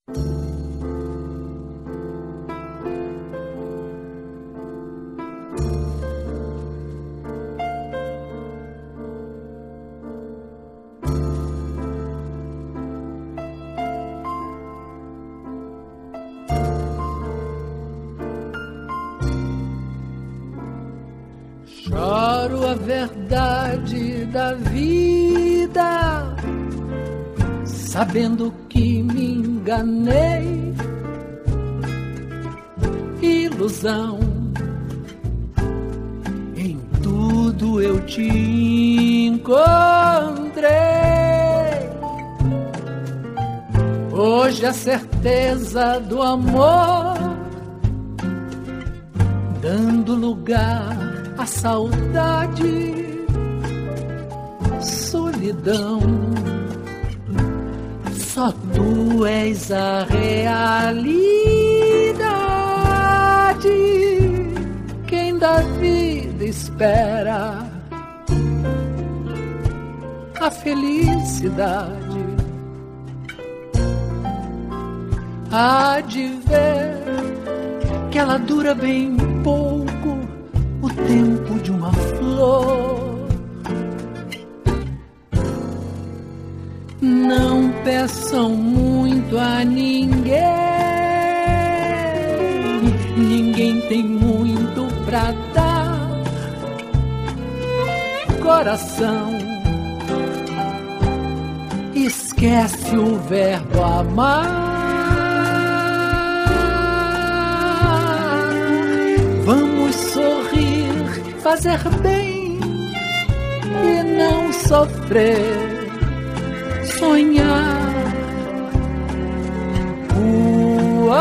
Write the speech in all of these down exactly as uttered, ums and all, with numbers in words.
Choro a verdade da vida, sabendo que me enganei. Ilusão, em tudo eu te encontrei. Hoje a certeza do amor, dando lugar a saudade, solidão. Só tu és a realidade. Quem da vida espera a felicidade, há de ver que ela dura bem pouco, o tempo de uma flor. Não peçam muito a ninguém, ninguém tem muito pra dar. Coração, esquece o verbo amar. Vamos sorrir, fazer bem e não sofrer. Sonhar o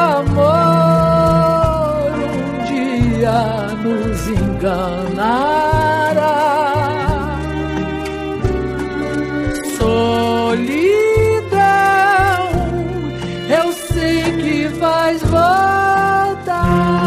amor um dia nos enganará. Solidão, eu sei que vais voltar.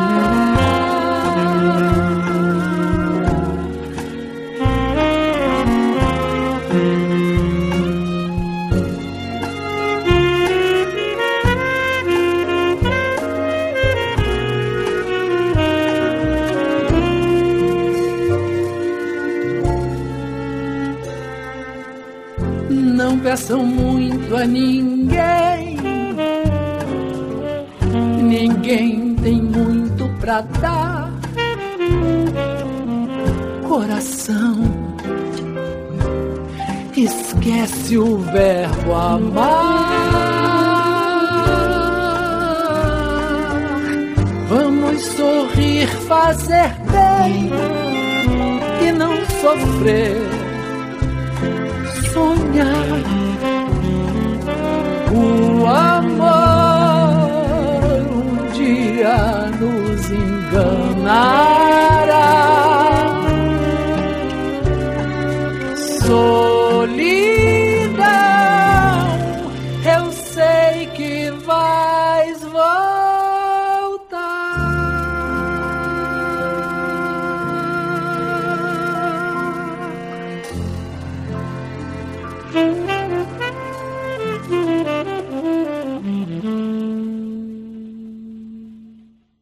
Não peçam muito a ninguém, ninguém tem muito pra dar. Coração, esquece o verbo amar. Vamos sorrir, fazer bem e não sofrer. Sonhar o amor um dia nos enganará. Solidão,